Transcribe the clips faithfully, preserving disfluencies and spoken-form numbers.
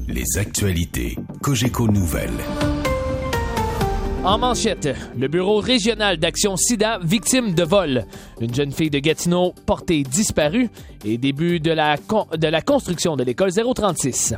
les actualités Cogeco Nouvelles. En manchette, le bureau régional d'action sida victime de vol. Une jeune fille de Gatineau portée disparue et début de la, con- de la construction de l'école zéro trente-six.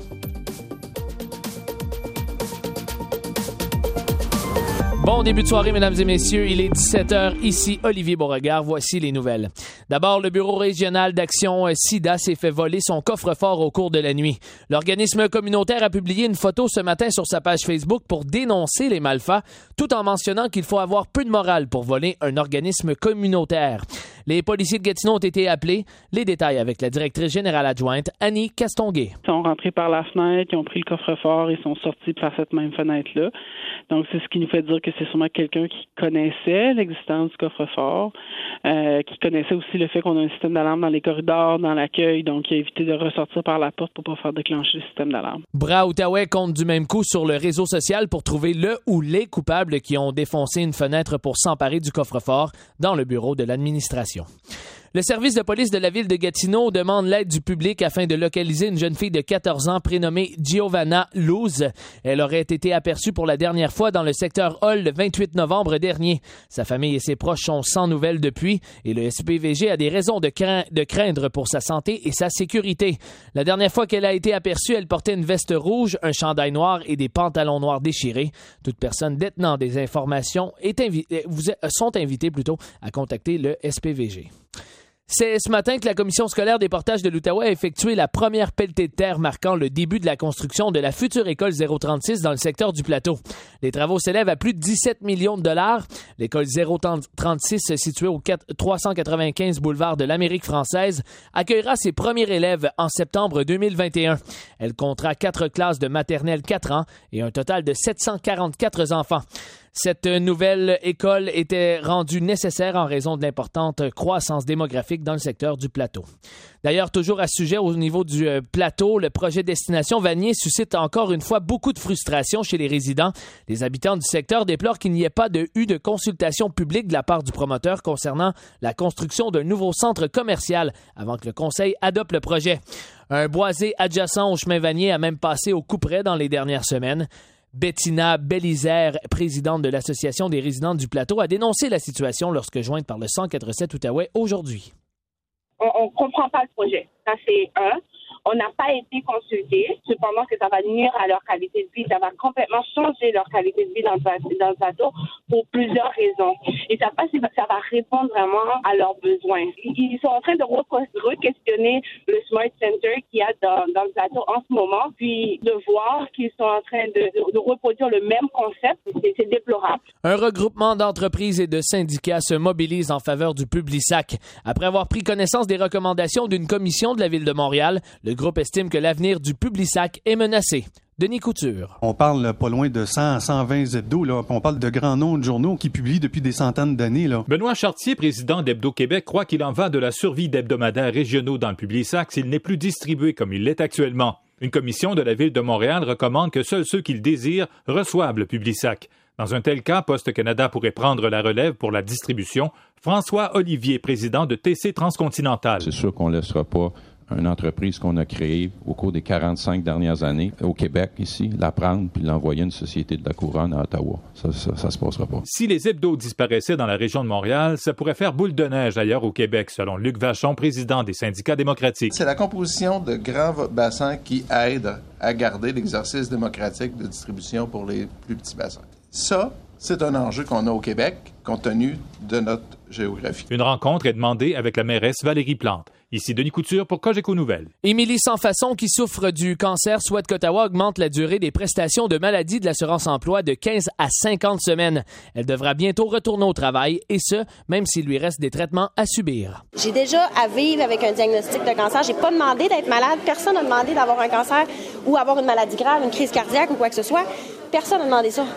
Bon début de soirée, mesdames et messieurs. Il est dix-sept heures. Ici Olivier Beauregard. Voici les nouvelles. D'abord, le Bureau régional d'action sida s'est fait voler son coffre-fort au cours de la nuit. L'organisme communautaire a publié une photo ce matin sur sa page Facebook pour dénoncer les malfats, tout en mentionnant qu'il faut avoir peu de morale pour voler un organisme communautaire. Les policiers de Gatineau ont été appelés. Les détails avec la directrice générale adjointe, Annie Castonguay. Ils sont rentrés par la fenêtre, ils ont pris le coffre-fort et sont sortis par cette même fenêtre-là. Donc, c'est ce qui nous fait dire que c'est sûrement quelqu'un qui connaissait l'existence du coffre-fort, euh, qui connaissait aussi le fait qu'on a un système d'alarme dans les corridors, dans l'accueil, donc il a évité de ressortir par la porte pour pas faire déclencher le système d'alarme. Bras-Outaouais compte du même coup sur le réseau social pour trouver le ou les coupables qui ont défoncé une fenêtre pour s'emparer du coffre-fort dans le bureau de l'administration. Le service de police de la ville de Gatineau demande l'aide du public afin de localiser une jeune fille de quatorze ans prénommée Giovanna Luz. Elle aurait été aperçue pour la dernière fois dans le secteur Hall le vingt-huit novembre dernier. Sa famille et ses proches sont sans nouvelles depuis et le S P V G a des raisons de, crain- de craindre pour sa santé et sa sécurité. La dernière fois qu'elle a été aperçue, elle portait une veste rouge, un chandail noir et des pantalons noirs déchirés. Toute personne détenant des informations est invi- vous sont invitées plutôt à contacter le S P V G. C'est ce matin que la Commission scolaire des portages de l'Outaouais a effectué la première pelletée de terre marquant le début de la construction de la future école zéro trente-six dans le secteur du plateau. Les travaux s'élèvent à plus de dix-sept millions de dollars. L'école zéro trente-six, située au trois cent quatre-vingt-quinze boulevard de l'Amérique française, accueillera ses premiers élèves en septembre deux mille vingt et un. Elle comptera quatre classes de maternelle quatre ans et un total de sept cent quarante-quatre enfants. Cette nouvelle école était rendue nécessaire en raison de l'importante croissance démographique dans le secteur du plateau. D'ailleurs, toujours à ce sujet, au niveau du euh, plateau, le projet Destination Vanier suscite encore une fois beaucoup de frustration chez les résidents. Les habitants du secteur déplorent qu'il n'y ait pas de, eu de consultation publique de la part du promoteur concernant la construction d'un nouveau centre commercial avant que le conseil adopte le projet. Un boisé adjacent au chemin Vanier a même passé au couperet dans les dernières semaines. Bettina Bellizer, présidente de l'Association des résidents du plateau, a dénoncé la situation lorsque jointe par le cent quatre-vingt-sept Outaouais aujourd'hui. On ne comprend pas le projet. Ça, c'est un. On n'a pas été consultés. Cependant que ça va nuire à leur qualité de vie. Ça va complètement changer leur qualité de vie dans le, dans le plateau pour plusieurs raisons. Et ça va, ça va répondre vraiment à leurs besoins. Ils sont en train de re-questionner le Smart Center qu'il y a dans, dans le plateau en ce moment. Puis de voir qu'ils sont en train de, de, de reproduire le même concept, c'est, c'est déplorable. Un regroupement d'entreprises et de syndicats se mobilise en faveur du Publisac. Après avoir pris connaissance des recommandations d'une commission de la Ville de Montréal, le groupe estime que l'avenir du Publisac est menacé. Denis Couture. On parle pas loin de cent à cent vingt hebdos, là. On parle de grands noms de journaux qui publient depuis des centaines d'années, là. Benoît Chartier, président d'Hebdo-Québec, croit qu'il en va de la survie d'hebdomadaires régionaux dans le Publisac s'il n'est plus distribué comme il l'est actuellement. Une commission de la Ville de Montréal recommande que seuls ceux qui le désirent reçoivent le Publisac. Dans un tel cas, Poste Canada pourrait prendre la relève pour la distribution. François Olivier, président de T C Transcontinental. C'est sûr qu'on ne laissera pas une entreprise qu'on a créée au cours des quarante-cinq dernières années au Québec, ici, la prendre puis l'envoyer à une société de la couronne à Ottawa. Ça, ça, ça se passera pas. Si les hebdos disparaissaient dans la région de Montréal, ça pourrait faire boule de neige ailleurs au Québec, selon Luc Vachon, président des syndicats démocratiques. C'est la composition de grands bassins qui aide à garder l'exercice démocratique de distribution pour les plus petits bassins. Ça, c'est un enjeu qu'on a au Québec, compte tenu de notre géographie. Une rencontre est demandée avec la mairesse Valérie Plante. Ici Denis Couture pour Cogeco Nouvelles. Émilie Sansfaçon, qui souffre du cancer, souhaite qu'Ottawa augmente la durée des prestations de maladie de l'assurance-emploi de quinze à cinquante semaines. Elle devra bientôt retourner au travail, et ce, même s'il lui reste des traitements à subir. J'ai déjà à vivre avec un diagnostic de cancer. J'ai pas demandé d'être malade. Personne n'a demandé d'avoir un cancer ou avoir une maladie grave, une crise cardiaque ou quoi que ce soit. Personne n'a demandé ça.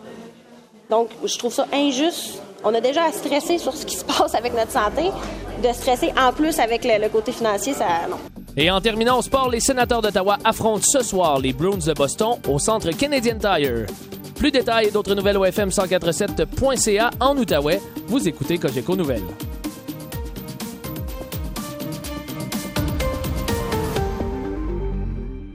Donc, je trouve ça injuste. On a déjà à stresser sur ce qui se passe avec notre santé. De stresser en plus avec le, le côté financier, ça, non. Et en terminant au sport, les sénateurs d'Ottawa affrontent ce soir les Bruins de Boston au centre Canadian Tire. Plus de détails et d'autres nouvelles au F M cent quatre sept point C A en Outaouais. Vous écoutez Cogeco Nouvelles.